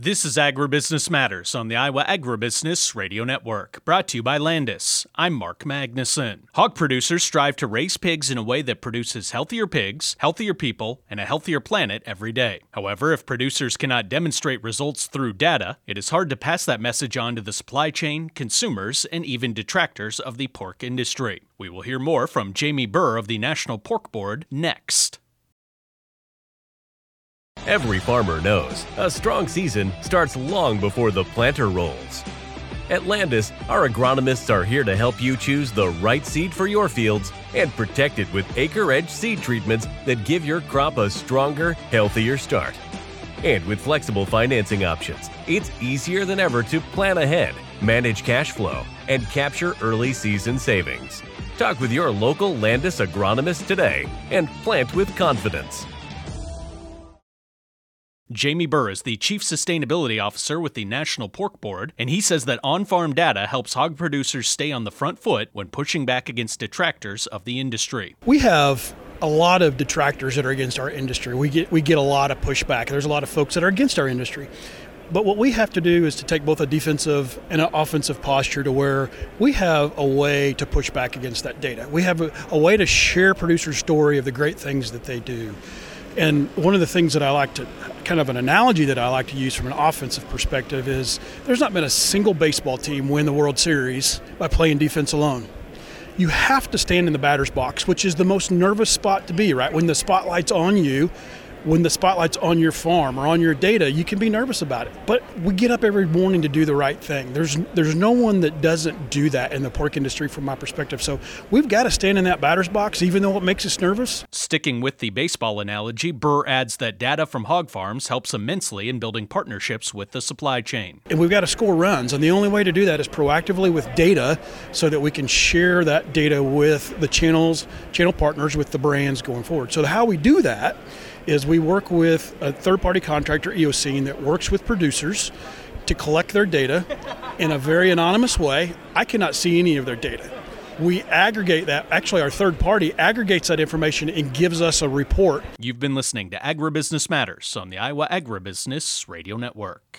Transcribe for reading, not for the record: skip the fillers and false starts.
This is Agribusiness Matters on the Iowa Agribusiness Radio Network, brought to you by Landis. I'm Mark Magnuson. Hog producers strive to raise pigs in a way that produces healthier pigs, healthier people, and a healthier planet every day. However, if producers cannot demonstrate results through data, it is hard to pass that message on to the supply chain, consumers, and even detractors of the pork industry. We will hear more from Jamie Burr of the National Pork Board next. Every farmer knows a strong season starts long before the planter rolls. At Landis, our agronomists are here to help you choose the right seed for your fields and protect it with AcreEdge seed treatments that give your crop a stronger, healthier start. And with flexible financing options, it's easier than ever to plan ahead, manage cash flow, and capture early season savings. Talk with your local Landis agronomist today and plant with confidence. Jamie Burr is the Chief Sustainability Officer with the National Pork Board, and he says that on-farm data helps hog producers stay on the front foot when pushing back against detractors of the industry. We have a lot of detractors that are against our industry. We get a lot of pushback. There's a lot of folks that are against our industry. But what we have to do is to take both a defensive and an offensive posture to where we have a way to push back against that data. We have a way to share producers' story of the great things that they do. And one of the things that I like to, kind of an analogy that I like to use from an offensive perspective is there's not been a single baseball team win the World Series by playing defense alone. You have to stand in the batter's box, which is the most nervous spot to be, right? When the spotlight's on you, when the spotlight's on your farm or on your data, you can be nervous about it. But we get up every morning to do the right thing. There's no one that doesn't do that in the pork industry from my perspective. So we've got to stand in that batter's box, even though it makes us nervous. Sticking with the baseball analogy, Burr adds that data from hog farms helps immensely in building partnerships with the supply chain. And we've got to score runs, and the only way to do that is proactively with data so that we can share that data with the channel partners, with the brands going forward. So how we do that is we work with a third-party contractor, Eocene, that works with producers to collect their data in a very anonymous way. I cannot see any of their data. We aggregate that. Actually, our third party aggregates that information and gives us a report. You've been listening to Agribusiness Matters on the Iowa Agribusiness Radio Network.